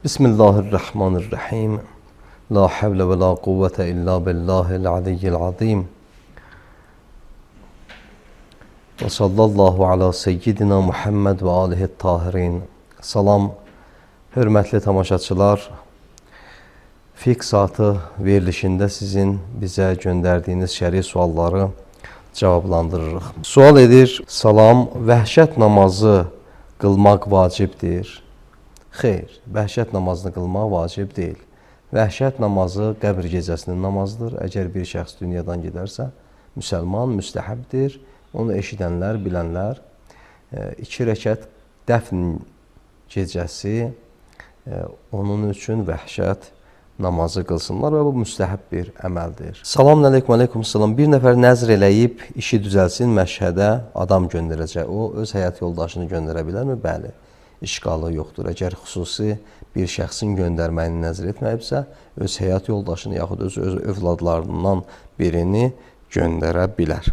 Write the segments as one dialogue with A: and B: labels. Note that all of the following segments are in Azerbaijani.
A: Bismillahirrahmanirrahim. La havle ve la kuvvete illa billahil aliyyil azim. Ve sallallahu ala seyyidina Muhammed ve alihi tahirin. Salam, hörmətli tamaşaçılar. Fiqh saatı verilişində sizin bizə göndərdiyiniz şəri sualları cavablandırırıq. Sual edir, salam, vəhşət namazı qılmaq vacibdir. Xeyr, vəhşət namazını qılmaq vacib deyil. Vəhşət namazı qəbr gecəsinin namazıdır. Əgər bir şəxs dünyadan gedərsə, müsəlman müstəhəbdir. Onu eşidənlər, bilənlər 2 rəkət dəfn gecəsi onun üçün vəhşət namazı qılsınlar və bu müstəhəb bir əməldir. Salam əleykum, əleykum salam. Bir nəfər nəzr eləyib işi düzəlsin, məşhədə adam göndərəcək. O öz həyat yoldaşını göndərə bilərmi? Bəli. İşqalı yoxdur. Əgər xüsusi bir şəxsin göndərməyini nəzr etməyibsə, öz həyat yoldaşını yaxud öz övladlarından birini göndərə bilər.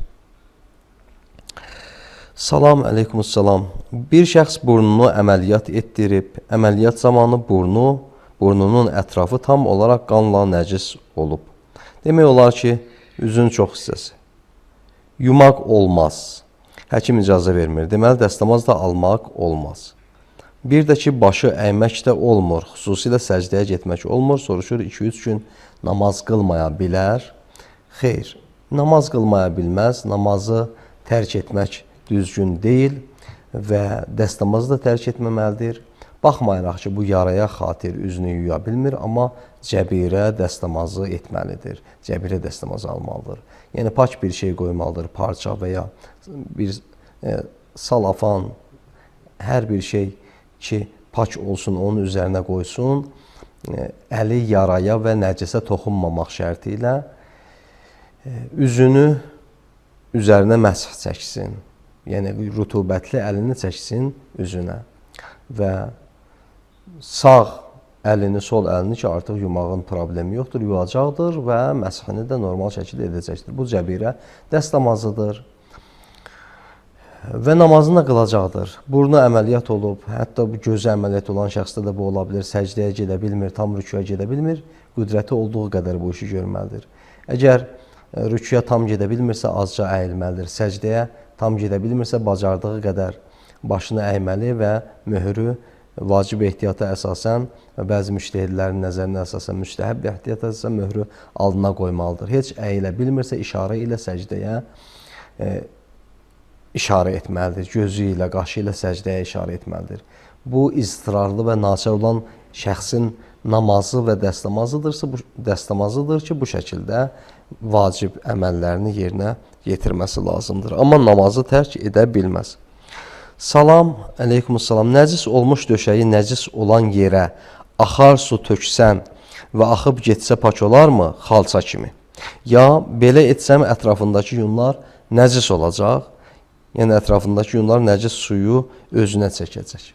A: Salam əleykum salam. Bir şəxs burnunu əməliyyat etdirib, əməliyyat zamanı burnunun ətrafı tam olaraq qanla nəcis olub. Demək olar ki, üzün çox hissəsi. Yumaq olmaz. Həkim icazə vermir. Deməli, dəstəmaz da almaq olmaz. Bir də ki, başı əymək də olmur. Xüsusilə səcdəyə getmək olmur. Soruşur, 2-3 gün namaz qılmaya bilər. Xeyr, namaz qılmaya bilməz. Namazı tərk etmək düzgün deyil və dəstəmazı da tərk etməməlidir. Baxmayaraq ki, bu yaraya xatir üzünü yuya bilmir, amma cəbirə dəstəmazı etməlidir. Cəbirə dəstəmazı almalıdır. Yəni, pak bir şey qoymalıdır, parça və ya bir salafan, hər bir şey ki, pak olsun, onun üzərinə qoysun, əli yaraya və nəcisə toxunmamaq şərti ilə üzünü üzərinə məsh çəksin. Yəni, rütubətli əlini çəksin üzünə və sağ əlini, sol əlini ki, artıq yumağın problemi yoxdur, yuyacaqdır və məshini də normal şəkildə edəcəkdir. Bu cəbirə dəstəmazıdır və namazını da qılacaqdır. Burnu əməliyyat olub, hətta bu gözü əməliyyat olan şəxsdə də bu ola bilir, səcdəyə gedə bilmir, tam rüküyə gedə bilmir, qüdrəti olduğu qədər bu işi görməlidir. Əgər rüküyə tam gedə bilmirsə, azca əyilməlidir. Səcdəyə tam gedə bilmirsə, bacardığı qədər başını əyməli və möhrü vacib ehtiyata əsasən və bəzi müştəhidlərin nəzərinə əsasən müstəhəb ehtiyata əsasən möhrü alnına qoymalıdır. Heç əyilə bilmirsə, işarə ilə səcdəyə işarə etməlidir. Gözü ilə, qaşı ilə səcdəyə işarə etməlidir. Bu, iztirarlı və naçar olan şəxsin namazı və dəstəmazıdır ki, bu şəkildə vacib əməllərini yerinə yetirməsi lazımdır. Amma namazı tərk edə bilməz. Salam, əleykum salam. Nəcis olmuş döşəyi nəcis olan yerə axar su töksən və axıb getsə pak olarmı? Xalça kimi. Ya belə etsəm ətrafındakı yunlar nəcis olacaq. Yəni, ətrafındakı yunlar nəcis suyu özünə çəkəcək.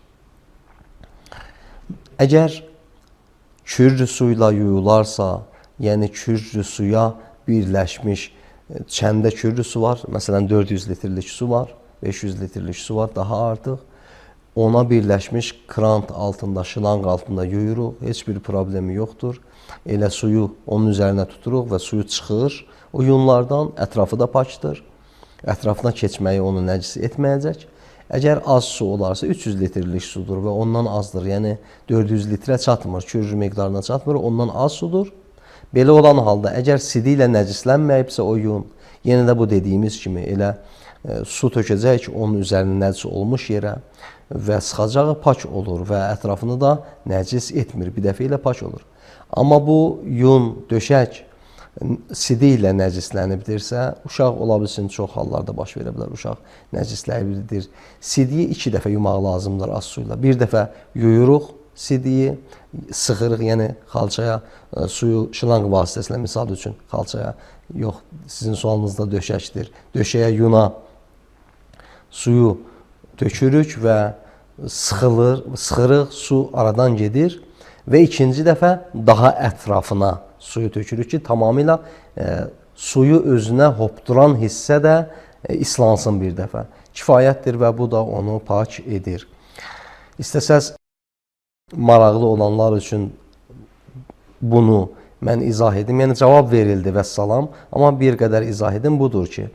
A: Əgər kürrü suyla yuyularsa, yəni kürrü suya birləşmiş çəndə kürrü su var, məsələn 400 litrlik su var, 500 litrlik su var, daha artıq. Ona birləşmiş krant altında, şılanq altında yuyuruq, heç bir problemi yoxdur. Elə suyu onun üzərinə tuturuq və suyu çıxır. O yunlardan ətrafı da pakdır. Ətrafına keçməyi onu nəcis etməyəcək. Əgər az su olarsa 300 litrlik sudur və ondan azdır, yəni 400 litrə çatmır, kürrü miqdarına çatmır, ondan az sudur. Belə olan halda, əgər sidi ilə nəcislənməyibsə o yun, yenə də bu dediyimiz kimi elə su tökəcək ki, onun üzərində nəcis olmuş yerə və sıxacağı pak olur və ətrafını da nəcis etmir, bir dəfə ilə pak olur. Amma bu yun, döşək sidi ilə nəcislənibdirsə, uşaq ola bilsin, çox hallarda baş verə bilər, uşaq nəcislənibdir. Sidiyi 2 dəfə yumaq lazımdır az suyla. Bir dəfə yuyuruq sidiyi, sıxırıq, yəni xalçaya suyu şılanq vasitəsilə, misal üçün xalçaya, yox, sizin sualınızda döşəkdir. Döşəyə yuna suyu tökürük və sıxırıq, su aradan gedir və ikinci dəfə daha ətrafına suyu tökürük ki, tamamilə suyu özünə hopduran hissə də islansın bir dəfə. Kifayətdir və bu da onu pak edir. İstəsəz maraqlı olanlar üçün bunu mən izah edim. Yəni cavab verildi və salam. Amma bir qədər izah edim budur ki,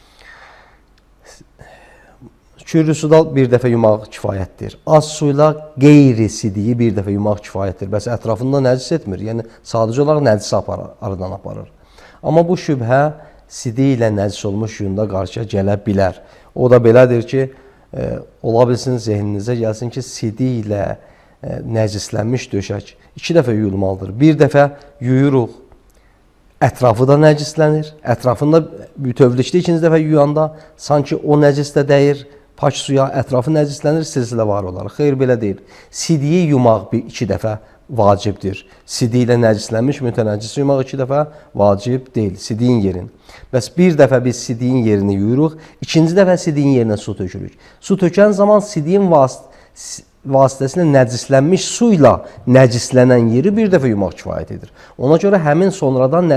A: kürlü suda bir dəfə yumaq kifayətdir. Az suyla qeyri-sidiyi bir dəfə yumaq kifayətdir. Bəs ətrafında nəcis etmir. Yəni sadəcə olaraq nəcisi aradan aparır. Amma bu şübhə sidi ilə nəcis olmuş yunda qarşıya gələ bilər. O da belədir ki, ola bilsin zehninizə gəlsin ki, sidi ilə nəcislənmiş döşək 2 dəfə yuyulmalıdır. Bir dəfə yuyuruq, ətrafı da nəcislənir. Ətrafında bütövlükdə ikinci dəfə yuyanda sanki o nəcis də dəyir, pak suya ətrafı nəcislənir, silsilə var olaraq. Xeyr, belə deyil. Sidiyi yumaq 2 dəfə vacibdir. Sidi ilə nəcislənmiş mütənəccisi yumaq 2 dəfə vacib deyil. Sidiyin yerin. Bəs bir dəfə biz sidiyin yerini yuyuruq, ikinci dəfə sidiyin yerinə su tökürük. Su tökən zaman sidiyin vasitəsilə nəcislənmiş su ilə nəcislənən yeri bir dəfə yumaq kifayət edir. Ona görə həmin sonradan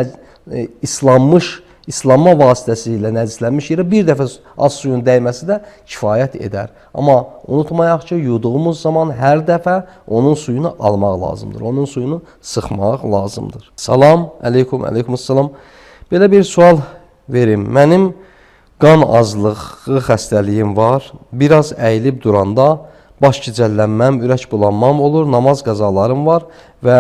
A: islanma vasitəsilə nəcislənmiş yerə bir dəfə az suyun dəyməsi də kifayət edər. Amma unutmayaq ki, yuduğumuz zaman hər dəfə onun suyunu almaq lazımdır. Onun suyunu sıxmaq lazımdır. Salam, əleykum, əleykumussalam. Belə bir sual verim. Mənim qan azlığı xəstəliyim var. Biraz əyilib duranda baş gicəllənməm, ürək bulanmam olur, namaz qəzalarım var və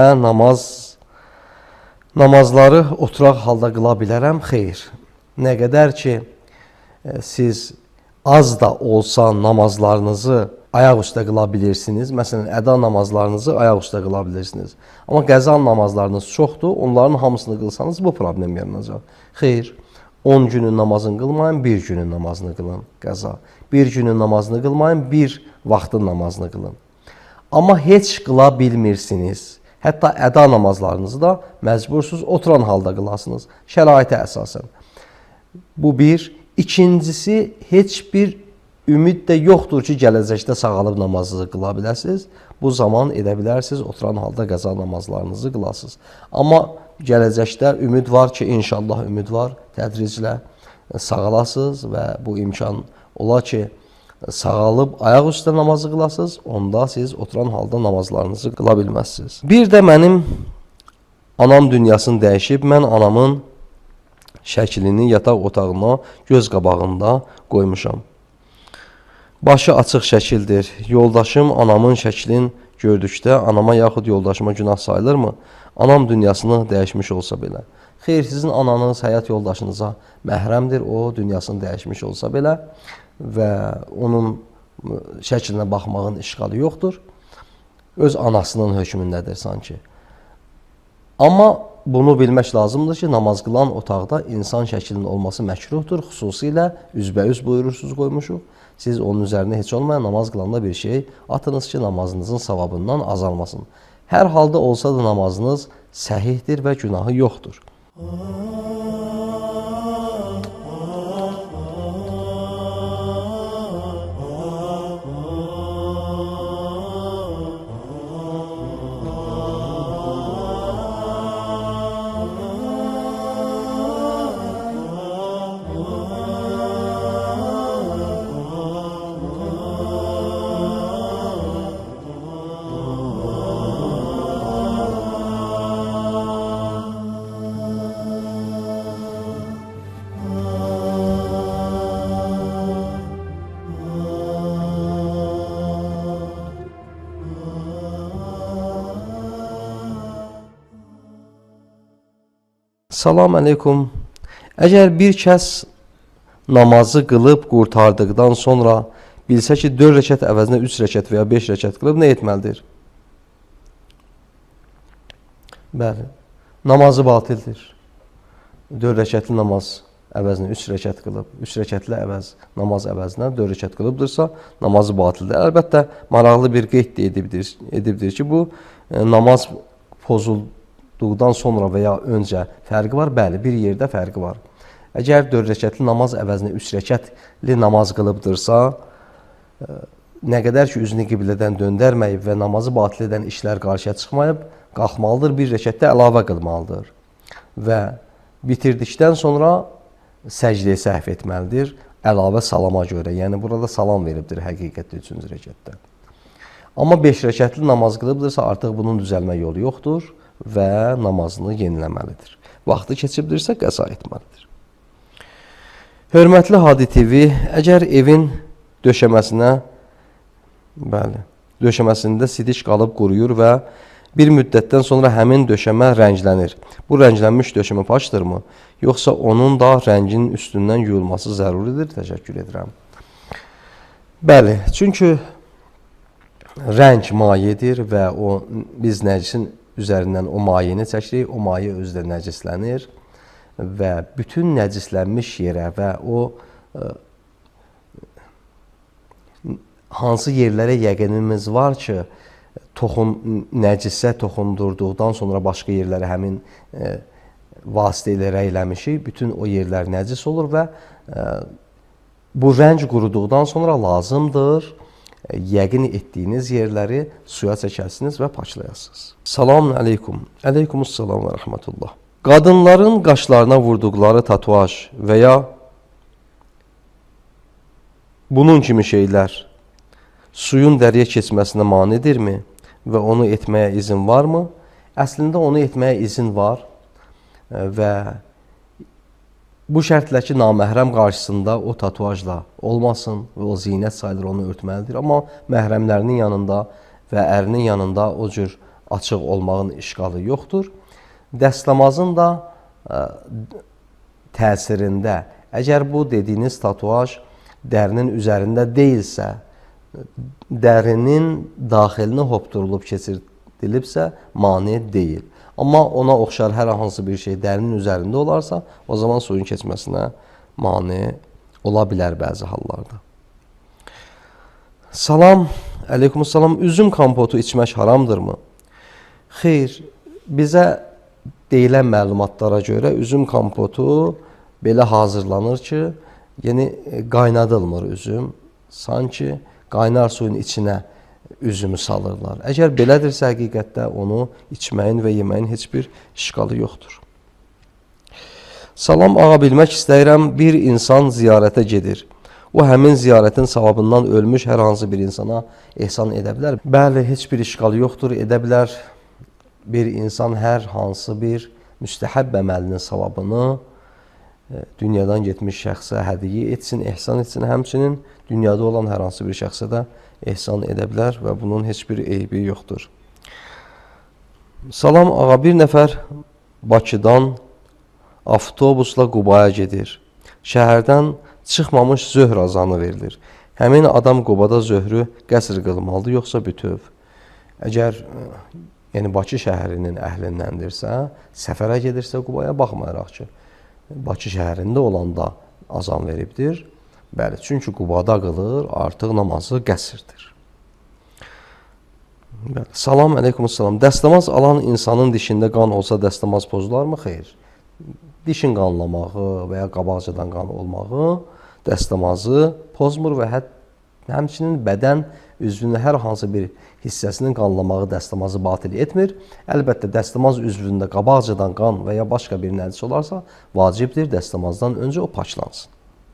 A: namazları oturaq halda qıla bilərəm. Xeyr. Nə qədər ki, siz az da olsa namazlarınızı ayaq üstə qıla bilirsiniz. Məsələn, əda namazlarınızı ayaq üstə qıla bilirsiniz. Amma qəza namazlarınız çoxdur, onların hamısını qılsanız bu problem yaranacaq. Xeyr. 10 günün namazını qılmayın, bir günün namazını qılın, qəza. Bir günün namazını qılmayın, bir vaxtın namazını qılın. Amma heç qıla bilmirsiniz. Hətta əda namazlarınızı da məcbursuz oturan halda qılasınız, şəraitə əsasən. Bu bir. İkincisi, heç bir ümid də yoxdur ki, gələcəkdə sağalıb namazınızı qıla biləsiniz. Bu zaman edə bilərsiniz, oturan halda qəza namazlarınızı qılasınız. Amma gələcəkdə ümid var ki, inşallah ümid var, tədriclə sağalasınız və bu imkan ola ki, sağalıb ayaq üstə namazı qılasınız, onda siz oturan halda namazlarınızı qıla bilməzsiniz. Bir də mənim anam dünyasını dəyişib, mən anamın şəklini yataq otağına göz qabağında qoymuşam. Başı açıq şəkildir. Yoldaşım anamın şəklini gördükdə anama yaxud yoldaşıma günah sayılırmı? Anam dünyasını dəyişmiş olsa belə. Xeyr, sizin ananız həyat yoldaşınıza məhrəmdir, o dünyasını dəyişmiş olsa belə və onun şəklinə baxmağın işğalı yoxdur. Öz anasının hökmündədir sanki. Amma bunu bilmək lazımdır ki, namaz qılan otaqda insan şəklinin olması məkruhdur. Xüsusilə üzbəüz buyurursunuz qoymuşuq. Siz onun üzərində heç olmayan namaz qılanda bir şey atınız ki, namazınızın savabından azalmasın. Hər halda olsa da namazınız səhihdir və günahı yoxdur. Salam əleykum. Əgər bir kəs namazı qılıb qurtardıqdan sonra bilsə ki, 4 rəkət əvəzinə 3 rəkət və ya 5 rəkət qılıb, nə etməlidir? Bəli, namazı batildir. 4 rəkətli namaz əvəzinə 3 rəkət qılıb, 3 rəkətli namaz əvəzinə 4 rəkət qılıbdırsa, namazı batildir. Əlbəttə, maraqlı bir qeyd də edibdir ki, bu namaz pozulduqdan sonra və ya öncə fərqi var. Bəli, bir yerdə fərqi var. Əgər 4 rəkətli namaz əvəzinə 3 rəkətli namaz qılıbdırsa, nə qədər ki, üzünü qiblədən döndərməyib və namazı batil edən işlər qarşıya çıxmayıb, qalxmalıdır, bir rəkətdə əlavə qılmalıdır. Və bitirdikdən sonra səcdəyə səhv etməlidir, əlavə salama görə. Yəni, burada salam veribdir həqiqətdə 3-cü rəkətdə. Amma 5 rəkətli namaz qılıbdırsa, artıq bunun düzəlmə yolu yoxdur və namazını yeniləməlidir. Vaxtı keçibdirsə, qəza etməlidir. Hörmətli Hadi TV, əgər evin döşəməsində sidiq qalıb quruyur və bir müddətdən sonra həmin döşəmə rənglənir. Bu rənglənmiş döşəmə paçdırmı? Yoxsa onun da rənginin üstündən yuyulması zəruridir? Təşəkkür edirəm. Bəli, çünki rəng mayedir və biz nəcisin üzərindən o mayeni çəkirik, o maye özdə nəcislənir və bütün nəcislənmiş yerə və o hansı yerlərə yəqinimiz var ki, nəcisə toxundurduqdan sonra başqa yerlərə həmin vasitə ilə rəyləmişik, bütün o yerlər nəcis olur və bu rəng quruduqdan sonra lazımdır yəqin etdiyiniz yerləri suya çəkəsiniz və paçlayasınız. Selamun əleykum. Əleykumussalam və rəhmətullah. Qadınların qaşlarına vurduqları tatuaj və ya bunun kimi şeylər suyun dəriyə keçməsinə manidirmi və onu etməyə izin varmı? Əslində onu etməyə izin var və bu şərtlə ki, naməhrəm qarşısında o tatuajla olmasın və o zinət sayılır, onu örtməlidir. Amma məhrəmlərinin yanında və ərinin yanında o cür açıq olmağın işqalı yoxdur. Dəstəmazın da təsirində, əgər bu dediyiniz tatuaj dərinin üzərində deyilsə, dərinin daxilinə hopdurulub keçirdilibsə, mane deyil. Amma ona oxşar hər hansı bir şey dərinin üzərində olarsa, o zaman suyun keçməsinə mane ola bilər bəzi hallarda. Salam, əleykumussalam. Üzüm kompotu içmək haramdırmı? Xeyr, bizə deyilən məlumatlara görə üzüm kompotu belə hazırlanır ki, yəni qaynadılmır üzüm, sanki qaynar suyun içinə üzümü salırlar. Əgər belədirsə, həqiqətdə onu içməyin və yeməyin heç bir işqalı yoxdur. Salam, ağa, bilmək istəyirəm, bir insan ziyarətə gedir. O, həmin ziyarətin savabından ölmüş hər hansı bir insana ehsan edə bilər. Bəli, heç bir işqalı yoxdur, edə bilər. Bir insan hər hansı bir müstəhəbb əməlinin savabını dünyadan getmiş şəxsə hədiyyə etsin, ehsan etsin, həmçinin dünyada olan hər hansı bir şəxsə də ehsan edə bilər və bunun heç bir eybi yoxdur. Salam, ağa, bir nəfər Bakıdan avtobusla Qubaya gedir. Şəhərdən çıxmamış zöhr azanı verilir. Həmin adam Qubada zöhrü qəsr qılmalıdır, yoxsa bütöv? Əgər Bakı şəhərinin əhlindəndirsə, səfərə gedirsə Qubaya, baxmayaraq ki, Bakı şəhərində olanda azan veribdir. Bəli, çünki Qubada qılır, artıq namazı qəsrdir. Salam, əleykumussalam. Dəstəmaz alan insanın dişində qan olsa dəstəmaz pozularmı? Xeyr. Dişin qanlamağı və ya qabaqcadan qan olmağı dəstəmazı pozmur və həmçinin bədən üzvünün hər hansı bir hissəsinin qanlamağı dəstəmazı batil etmir. Əlbəttə, dəstəmaz üzvündə qabaqcadan qan və ya başqa bir nəcis olarsa, vacibdir dəstəmazdan öncə o paçlansın.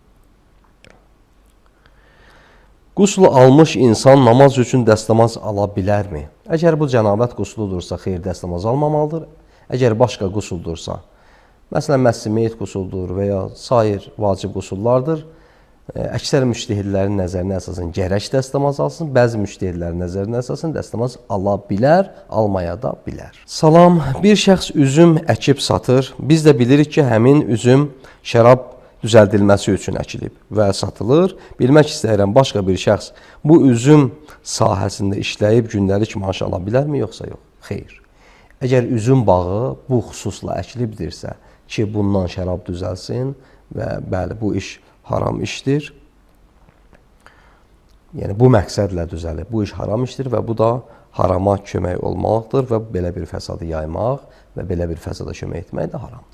A: Quslu almış insan namaz üçün dəstəmaz ala bilərmi? Əgər bu cənabət qusludursa, xeyr, dəstəmaz almamalıdır. Əgər başqa qusuldursa, məsələn, məssimeyit qusuldur və ya sair vacib qusullardır, əksər müştəhidlərin nəzərinə əsasən gərək dəstəmaz alsın, bəzi müştəhidlərin nəzərinə əsasən dəstəmaz ala bilər, almaya da bilər. Salam, bir şəxs üzüm əkib satır. Biz də bilirik ki, həmin üzüm şərab düzəldilməsi üçün əkilib və satılır. Bilmək istəyirəm, başqa bir şəxs bu üzüm sahəsində işləyib gündəlik maaş ala bilərmi, yoxsa yox? Xeyr. Əgər üzüm bağı bu xüsusla əkilibdirsə ki, bundan şərab düzəlsin və bəli, bu iş haram işdir. Yəni, bu məqsədlə düzəlib. Bu iş haram işdir və bu da harama kömək olmalıdır və belə bir fəsadı yaymaq və belə bir fəsada kömək etmək də haramdır.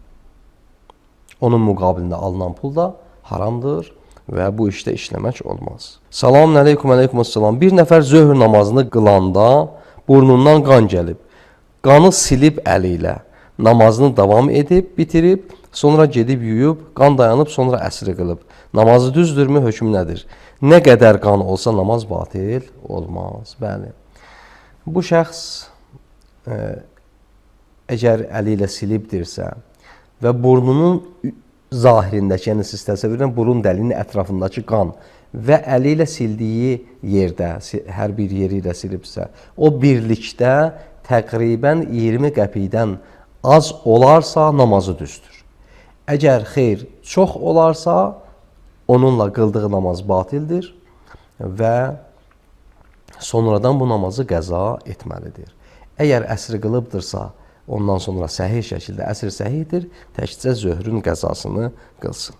A: Onun müqabilində alınan pul da haramdır və bu işdə işləmək olmaz. Salamun əleykum, əleykumussalam. Bir nəfər zöhr namazını qılanda burnundan qan gəlib. Qanı silib əli ilə namazını davam edib, bitirib, sonra gedib yuyub, qan dayanıb, sonra əsri qılıb. Namazı düzdürmü, hökm nədir? Nə qədər qan olsa namaz batil olmaz. Bəli. Bu şəxs əgər əli ilə silibdirsə və burnunun zahirindəki, yəni siz təsəvvür edin, burun dəlinin ətrafındakı qan və əli ilə sildiyi yerdə, hər bir yeri ilə silibsə, o birlikdə təqribən 20 qəpikdən az olarsa namazı düzdür. Əgər xeyr, çox olarsa onunla qıldığı namaz batildir və sonradan bu namazı qəza etməlidir. Əgər əsr qılıbdırsa, ondan sonra səhih şəkildə əsr səhihdir, təkcə zöhrün qəzasını qılsın.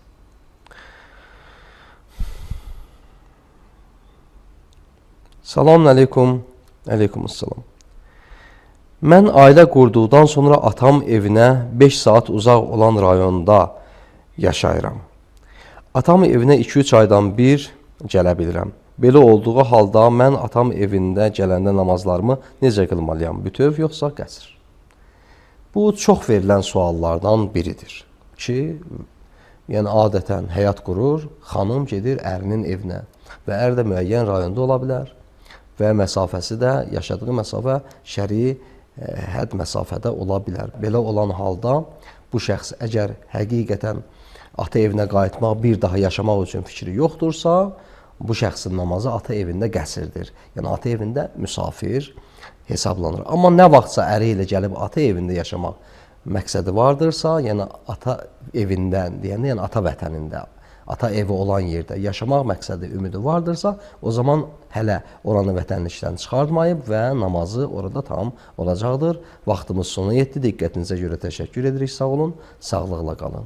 A: Selamun əleykum. Əleykumussalam. Mən ailə qurduqdan sonra atam evinə 5 saat uzaq olan rayonda yaşayıram. Atam evinə 2-3 aydan bir gələ bilirəm. Belə olduğu halda mən atam evində gələndə namazlarımı necə qılmalıyam? Bütöv yoxsa qəsr? Bu çox verilən suallardan biridir ki, yəni adətən həyat qurur, xanım gedir ərinin evinə və ər də müəyyən rayonda ola bilər və məsafəsi də, yaşadığı məsafə şəri hədd məsafədə ola bilər. Belə olan halda bu şəxs əgər həqiqətən ata evinə qayıtmaq, bir daha yaşamaq üçün fikri yoxdursa, bu şəxsin namazı ata evində qəsrdir. Yəni ata evində müsafir hesablanır. Amma nə vaxtsa əri ilə gəlib ata evində yaşamaq məqsədi vardırsa, yəni ata evindən, yəni ata vətənində, ata evi olan yerdə yaşamaq məqsədi, ümidi vardırsa, o zaman hələ oranı vətənlikdən çıxartmayıb və namazı orada tam olacaqdır. Vaxtımız sona yetdi. Diqqətinizə görə təşəkkür edirik. Sağ olun, sağlıqla qalın.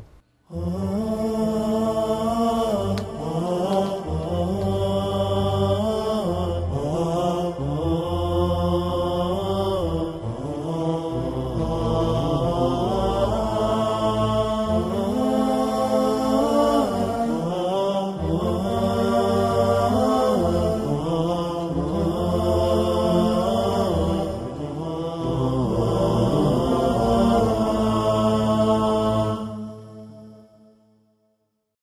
B: Oh